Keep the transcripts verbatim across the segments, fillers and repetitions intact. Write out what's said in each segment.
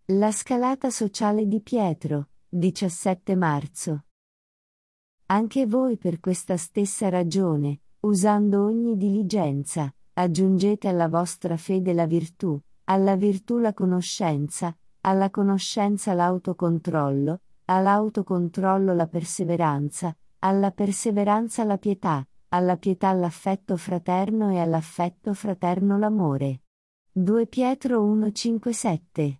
La scalata sociale di Pietro, diciassette marzo. Anche voi per questa stessa ragione, usando ogni diligenza, aggiungete alla vostra fede la virtù, alla virtù la conoscenza, alla conoscenza l'autocontrollo, all'autocontrollo la perseveranza, alla perseveranza la pietà, alla pietà l'affetto fraterno e all'affetto fraterno l'amore. due Pietro uno cinque sette.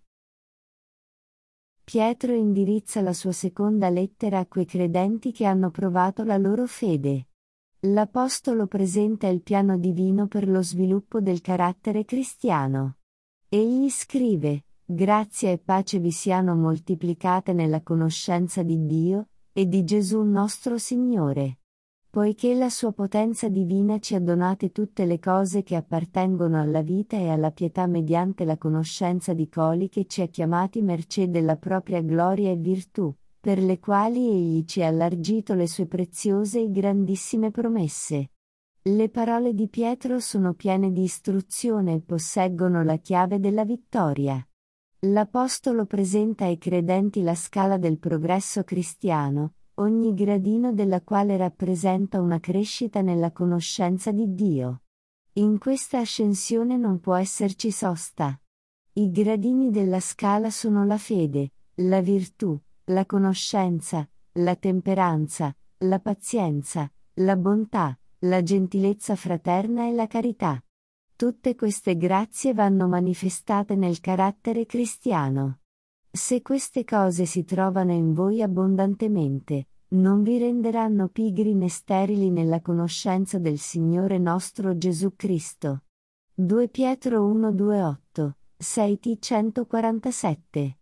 Pietro indirizza la sua seconda lettera a quei credenti che hanno provato la loro fede. L'Apostolo presenta il piano divino per lo sviluppo del carattere cristiano. Egli scrive: grazia e pace vi siano moltiplicate nella conoscenza di Dio e di Gesù nostro Signore. Poiché la sua potenza divina ci ha donate tutte le cose che appartengono alla vita e alla pietà mediante la conoscenza di colui che ci ha chiamati mercé della propria gloria e virtù, per le quali egli ci ha allargito le sue preziose e grandissime promesse. Le parole di Pietro sono piene di istruzione e posseggono la chiave della vittoria. L'Apostolo presenta ai credenti la scala del progresso cristiano, ogni gradino della quale rappresenta una crescita nella conoscenza di Dio. In questa ascensione non può esserci sosta. I gradini della scala sono la fede, la virtù, la conoscenza, la temperanza, la pazienza, la bontà, la gentilezza fraterna e la carità. Tutte queste grazie vanno manifestate nel carattere cristiano. Se queste cose si trovano in voi abbondantemente, non vi renderanno pigri né sterili nella conoscenza del Signore nostro Gesù Cristo. due Pietro uno due otto, sei T centoquarantasette.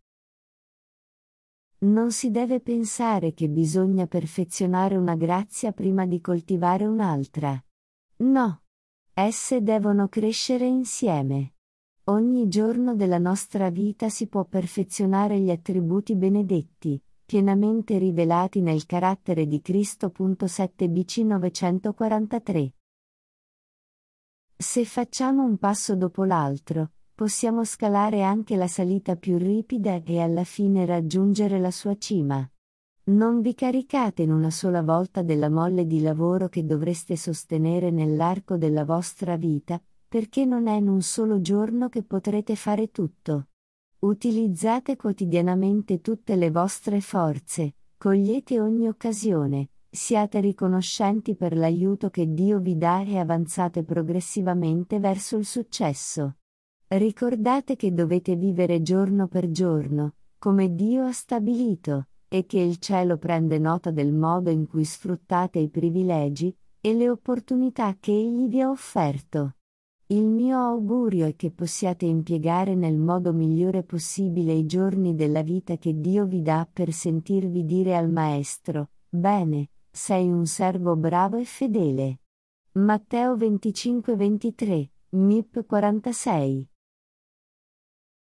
Non si deve pensare che bisogna perfezionare una grazia prima di coltivare un'altra. No. Esse devono crescere insieme. Ogni giorno della nostra vita si può perfezionare gli attributi benedetti, pienamente rivelati nel carattere di Cristo. sette B C novecentoquarantatré. Se facciamo un passo dopo l'altro, possiamo scalare anche la salita più ripida e alla fine raggiungere la sua cima. Non vi caricate in una sola volta della molle di lavoro che dovreste sostenere nell'arco della vostra vita, perché non è in un solo giorno che potrete fare tutto. Utilizzate quotidianamente tutte le vostre forze, cogliete ogni occasione, siate riconoscenti per l'aiuto che Dio vi dà e avanzate progressivamente verso il successo. Ricordate che dovete vivere giorno per giorno, come Dio ha stabilito, e che il cielo prende nota del modo in cui sfruttate i privilegi e le opportunità che Egli vi ha offerto. Il mio augurio è che possiate impiegare nel modo migliore possibile i giorni della vita che Dio vi dà per sentirvi dire al Maestro: bene, sei un servo bravo e fedele. Matteo venticinque ventitré, M I P quarantasei.